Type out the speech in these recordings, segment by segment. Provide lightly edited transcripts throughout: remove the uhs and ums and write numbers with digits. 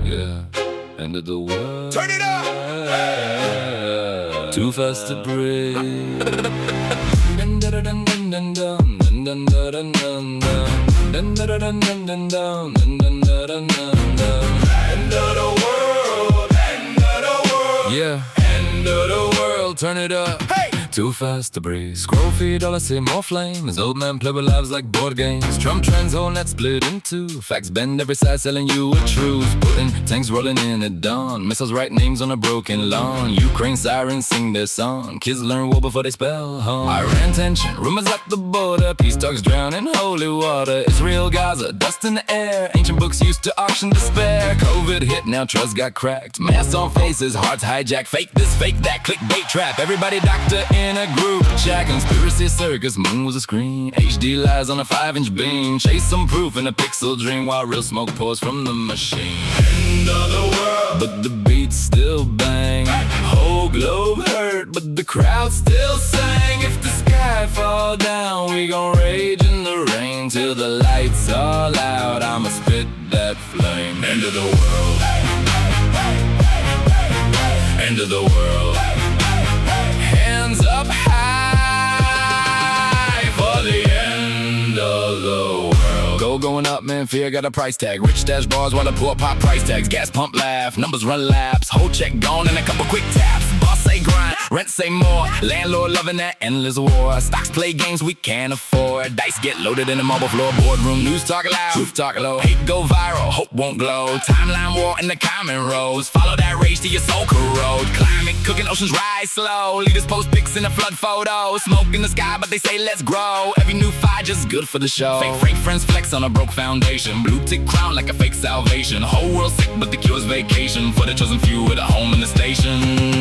Yeah, end of the world. Turn it up! Too fast to breathe. Dun dun dun dun dun dun dun dun dun dun dun dun dun dun dun dun dun dun dun dun. End of the world, end of the world. Yeah, end of the world, turn it up. Hey! Too fast to breathe. Scroll feed, all I see more flames. Old men play with lives like board games. Trump trends, whole net split in two. Facts bend every side, selling you a truth. Putting tanks rolling in at dawn. Missiles write names on a broken lawn. Ukraine sirens sing their song. Kids learn war before they spell home. Iran tension, rumors at the border. Peace talks drown in holy water. Israel, Gaza, dust in the air. Ancient books used to auction despair. COVID hit, now trust got cracked. Masks on faces, hearts hijacked. Fake this, fake that, clickbait trap. Everybody doctor in a group chat. Conspiracy circus, moon was a screen. HD lies on a 5-inch beam. Chase some proof in a pixel dream while real smoke pours from the machine. End of the world, But the beats still bang. Whole globe hurt, but the crowd still sang. If the sky fall down, we gon' rage in the rain till the lights are out. I'ma spit that flame. end of the world, End of the world. Hands up high for the end of the world. Gold going up, man, fear got a price tag. Rich stash bars while the poor pop price tags. Gas pump laugh, numbers run laps. Whole check gone and a couple quick taps. Boss say grind, rent say more. Landlord loving that endless war. Stocks play games we can't afford. Dice get loaded in the marble floor. Boardroom news talk loud, truth talk low. Hate go viral, hope won't glow. Timeline war in the comment rows. Follow that rage till your soul corrode. Climate cooking, oceans rise slow. Leaders post pics in the flood photos. Smoke in the sky, but they say let's grow. Every new fire just good for the show. Fake friends flex on a broke foundation. Blue tick crown like a fake salvation. Whole world sick, but the cure's vacation. For the chosen few with a home in the station.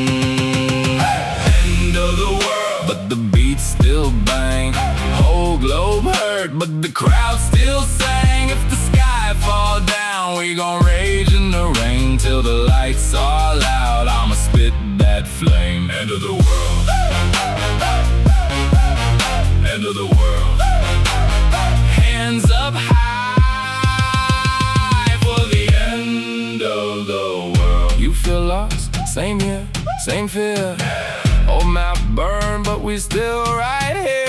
end of the world, But the beats still bang. Whole globe hurt, but the crowd still sang. If the sky fall down, we gon' rage in the rain till the lights are loud. I'ma spit that flame. end of the world, end of the world, Hands up high for the end of the world. You feel lost? Same here, same fear. Old map burned, but we still right here.